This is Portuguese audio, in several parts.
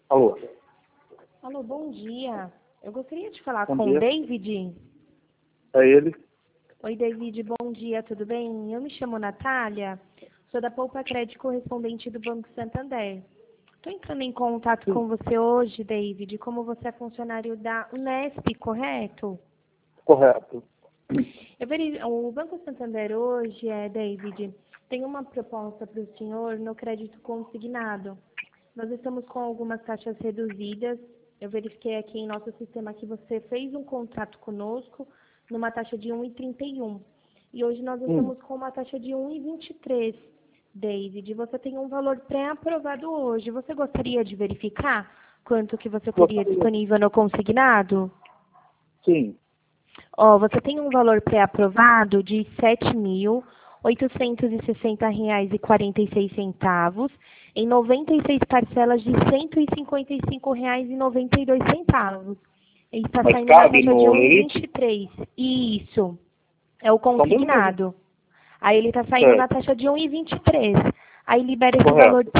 Alô? Alô, bom dia. Eu gostaria de falar Bom com dia. o David. É ele? Oi, David, bom dia, tudo bem? Eu me chamo Natália, sou da Poupa Crédito correspondente do Banco Santander. Estou entrando em contato Sim. com você hoje, David, como você é funcionário da Unesp, correto? Correto. O Banco Santander hoje, David, tem uma proposta para o senhor no crédito consignado. Nós estamos com algumas taxas reduzidas. Eu verifiquei aqui em nosso sistema que você fez um contrato conosco numa taxa de 1,31. E hoje nós estamos com uma taxa de 1,23, David. Você tem um valor pré-aprovado hoje. Você gostaria de verificar quanto que você teria Gostaria. disponível no consignado? Sim. Você tem um valor pré-aprovado de R$ 7.860,46 em 96 parcelas de R$ 155,92. Ele está Mas saindo na cabe taxa de no limite? 1,23. Isso, é o Então, beleza. consignado. Aí ele está saindo na Certo. taxa de 1,23. Aí libera esse Correto. valor de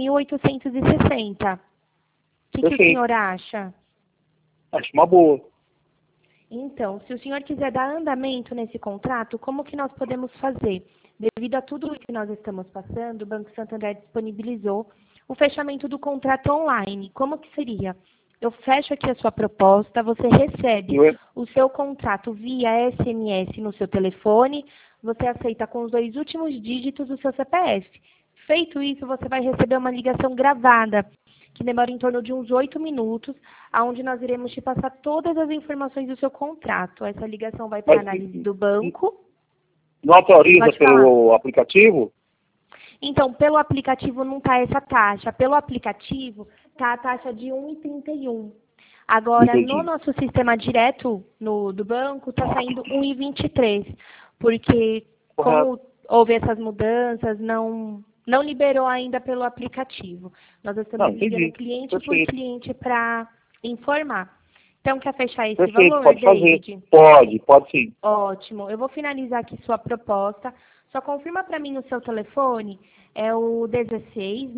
7.860. O que o Perfeito. senhor acha? Acho uma boa. Então, se o senhor quiser dar andamento nesse contrato, como que nós podemos fazer? Devido a tudo o que nós estamos passando, o Banco Santander disponibilizou o fechamento do contrato online. Como que seria? Eu fecho aqui a sua proposta, você recebe o seu contrato via SMS no seu telefone, você aceita com os 2 últimos dígitos do seu CPF. Feito isso, você vai receber uma ligação gravada, que demora em torno de uns 8 minutos, aonde nós iremos te passar todas as informações do seu contrato. Essa ligação vai para a Mas análise do banco. não autoriza Pode falar. pelo aplicativo? Então, pelo aplicativo não está essa taxa. Pelo aplicativo está a taxa de 1,31. Agora, Entendi. no nosso sistema direto do banco, está saindo 1,23. Porque, Correto. como houve essas mudanças, não liberou ainda pelo aplicativo. Nós estamos Não, entendi. ligando cliente por Perfeito. cliente para informar. Então, quer fechar esse Perfeito. valor, Pode fazer. David? Pode sim. Ótimo. Eu vou finalizar aqui sua proposta. Só confirma para mim no seu telefone. É o 16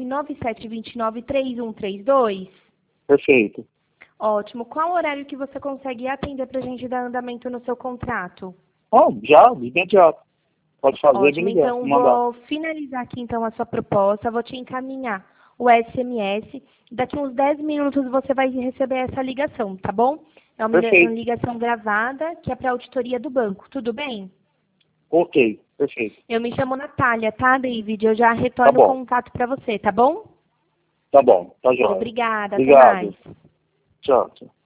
99729 3132. Perfeito. Ótimo. Qual horário que você consegue atender para a gente dar andamento no seu contrato? Já, de imediato. Pode fazer, me Ótimo. ligar, Então, mandar. vou finalizar aqui então a sua proposta. Vou te encaminhar o SMS. Daqui uns 10 minutos você vai receber essa ligação, tá bom? É uma Perfeito. ligação gravada que é para a auditoria do banco. Tudo bem? Ok, perfeito. Eu me chamo Natália, tá, David? Eu já Tá retorno o bom. contato para você, tá bom? Tá bom. Tá jóia. Obrigada. Até Obrigado. mais. Tchau.